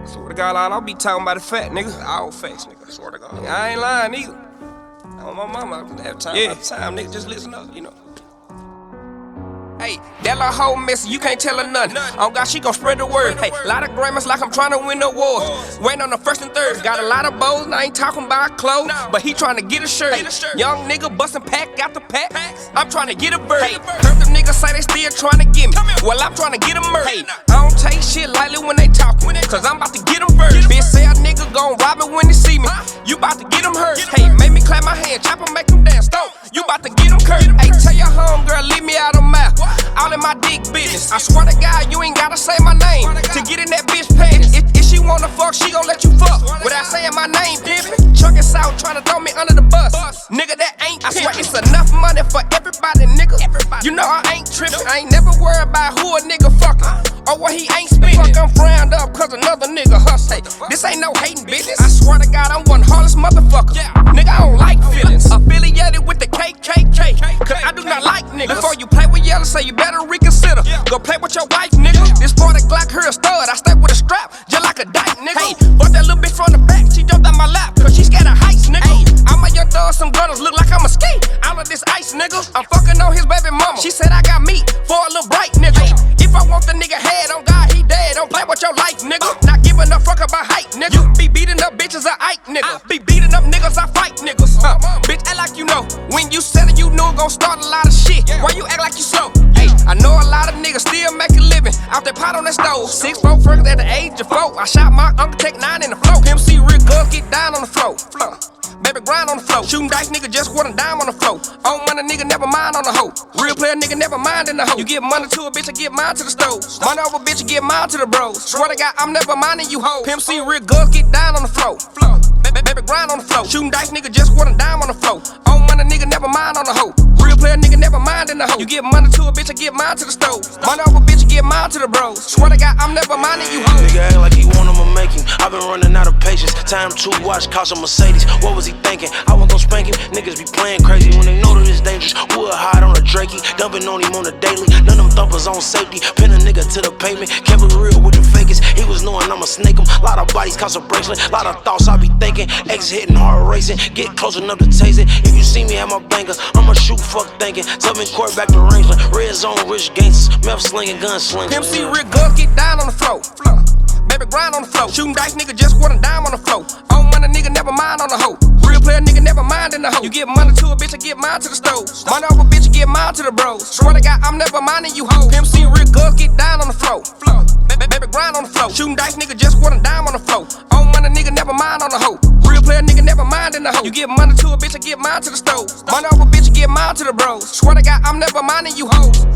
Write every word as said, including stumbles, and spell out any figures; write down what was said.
Swear to God, all I'll be talking about the fat, nigga. All facts, nigga. Swear to God. Nigga, I ain't lying either. On my mama, I don't have time yeah. about time, nigga. Just listen up, you know. Hey, that little hoe messy, you can't tell her nothing. Oh God, she gon' spread the word. Hey, lot of grammars like I'm trying to win the awards. Waiting on the first and third. Got a lot of bows, and I ain't talking about clothes, but he trying to get a shirt. Young nigga bustin' pack, got the pack. I'm trying to get a bird. Hey, heard them niggas say they still trying to get me. Well, I'm trying to get a murder. Hey, I don't take shit lightly when they talkin', cause I'm about to get them first. Bitch say a nigga gon' rob me when they see me. You about to get them hurt. Hey, make me clap my hand, chop 'em, make them dance. Stone, you about to get them curved. Hey, tell your homegirl, leave me out of mouth. All in my dick business. I swear to God, you ain't gotta say my name to get in that bitch panties. If, if she wanna fuck, she gon' let you fuck without saying my name, pimpin'. Chuckin' South tryna throw me under the bus. Nigga, that ain't pimpin'. I swear it's enough money for everybody, nigga. You know I ain't trippin'. I ain't never worried about who a nigga fuckin' or what he ain't spendin'. Fuck, I'm frowned up cause another nigga hustle. Hey, this ain't no hatin' business. I swear to God, I'm one heartless motherfucker. Nigga, I don't like feelings. Affiliated with the K K K, cause I do not like niggas. Before you play with yellow, say you better reconsider. Go play with your wife, nigga. This part of Glock, her a stud. I stay with a strap, just like a dyke, nigga. Hey, bought that little bitch from the back. She jumped out my lap, cause she scared of heights, nigga. Hey, I'm a young thug, some gunners look like I'm a ski. All of this ice, nigga. I'm fucking on his baby mama. She said I got meat for a little bright, nigga. Hey, if I want the nigga head, on God, he dead. Don't play with your life, nigga. Not giving a fuck about height, nigga. You be beating up bitches, I Ike, nigga. I be beating up niggas, I fight niggas. Uh, bitch, act like you know. When you said it, you knew it gon' start a lot of shit. Why you act like you slow? Hey, I know a lot of niggas still make a living out that pot on that stove. Six four first at the age of four. I shot my uncle, take nine in the flow. Pimp C real good, get down on the floor. Uh, baby grind on the floor. Shooting dice, nigga just want a dime on the floor. On money, nigga never mind on the hoe. Real player, nigga never mind in the hoe. You give money to a bitch, I give mine to the stove. Money over bitch, I give mine to the bros. Swear to God, I'm never minding you hoes. Pimp C real good, get down on the floor. Baby, baby grind on the floor. Shooting dice, nigga just want a dime on the floor. On money, nigga never mind on the hoe. Real player, nigga never mind in the hoe. You give money to a bitch, I give mine to the stove. Money over bitch, I give mine to the bros. Swear to God, I'm never minding you hoes. Nigga act like he want him, I'ma make him. I been running out of patience. Time to watch, cost a Mercedes. What was he thinking? I wasn't gon' spank him. Niggas be playing crazy when they know that it's dangerous. Wood hide on a Drakey, dumping on him on the daily. None of them thumpers on safety. Pin a nigga to the pavement. Kept it real with the fakest. He was knowing I'ma snake him. Lot of bodies cost a bracelet. Lot of thoughts I be thinking. X hitting, hard racing. Get close enough to taste it. If you see me at my bangers, I'ma shoot, fuck thinking. Tell me quarterback to Rangeland. Red zone, rich gangsters. Meth slinging, gun slinging. Pimp C real good, get down on the floor. Baby grind on the floor. Shooting dice, nigga just want a dime on the floor. On money, nigga never mind on the hoe. Real player, nigga never mind in the hoe. You give money to a bitch, I give mine to the stove. Money over bitch, I give mine to the bros. Swear to God, I'm never minding you hoes. Pimp C real good, get down on the floor. Baby, baby grind on the floor. Shooting dice, nigga just want a dime on the floor. On money, nigga never mind on the hoe. Real player, nigga never mind in the hoe. You give money to a bitch, I give mine to the stove. Money over bitch, I give mine to the bros. Swear to God, I'm never minding you hoes.